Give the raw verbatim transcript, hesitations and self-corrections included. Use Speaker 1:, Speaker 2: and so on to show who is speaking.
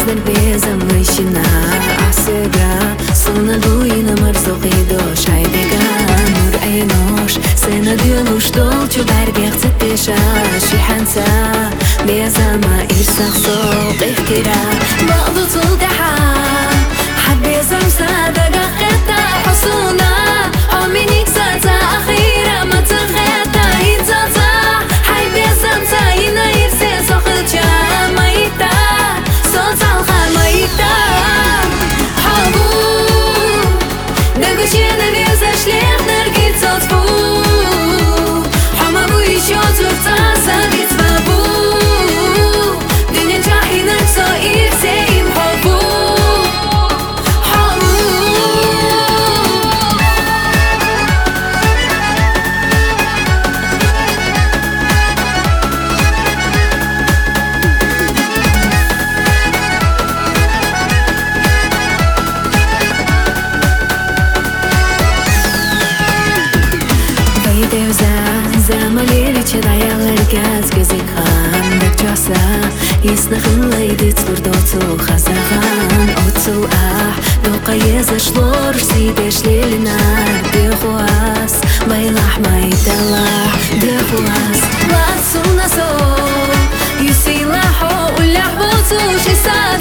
Speaker 1: безам вышина асыга сона дуина марзоқи дош айдега нур айнош сена дюлуш долчу барбех цепеша шиханца безама ирсах соқ ихтира бағду тулдаха حبيزم صادقة خطة حصونا أمينيك ساتا أخيرا ما تخطى يتزاتا حبيزم تاينا يرسي سوخلجا مايتا صوت الخا مايتا حبو دقوشي نبيزا شليخ نرقيت صوتفو حما بو يشو تفتا سابيت بابو دنيا جاحي نكسو إرسي محبو Замалили чадаялар газ газик хам Дакчаса иснахын лайдит спордоцу хазаган Оцу ах доқа езашлор сидеш лилинар Дехуас байлах майдалах Дехуас ласу насо Юсилахо улях боцу шисад